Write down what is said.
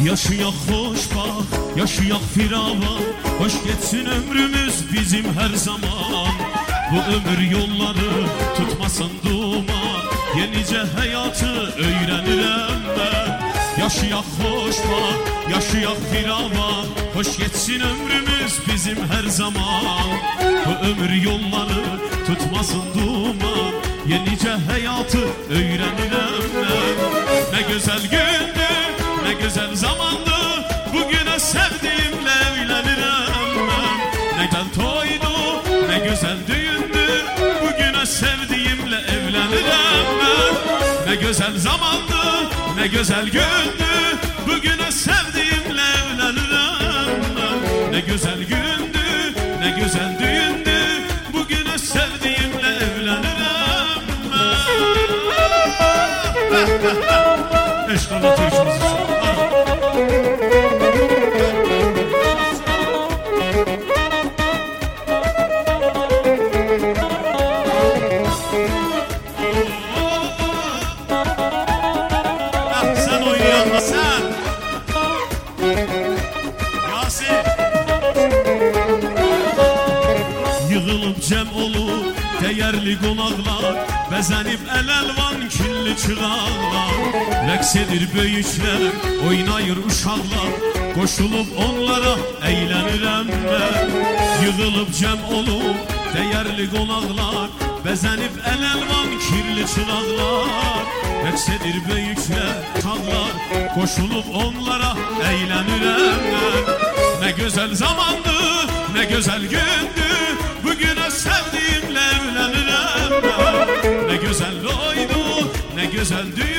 Yaşayak hoş bak, yaşayak firava, hoş geçsin ömrümüz bizim her zaman. Bu ömür yolları tutmasın duman, yenice hayatı öğrenirem ben. Yaşayak hoş bak, yaşayak firava, hoş geçsin ömrümüz bizim her zaman. Bu ömür yolları tutmasın duman, yenice hayatı öğrenirem ben. Ne güzel gündü, ne güzel zamandı, bugüne sevdiğimle evlenirim ben. Ne güzel toydu, ne güzel düğündü, bugüne sevdiğimle evlenirim ben. Ne güzel zamandı, ne güzel gündü, bugüne sevdiğimle evlenirim ben. Ne güzel gündü, ne güzel düğündü, bugüne sevdiğimle evlenirim ben. Eşk anlatışımızı sonra. Sen oynayanla sen Yasin yığılıp cem olup değerli konaklar, bezenip el-elvan külli çıraqlar. Rəqs edir böyüklər, oynayır uşaqlar, qoşulup onlara eğlenirəm ben. Yığılıp cem olup değerli konaklar, bezenip el-elvan kirli çıraqlar. Rəqs edir böyüklər, uşaqlar, qoşulup onlara eğlenirəm ben. Ne güzel zamandı, ne güzel gündü, bugüne sevdiğimle evlenirim ben. Ne güzel oydu, ne güzel düğün,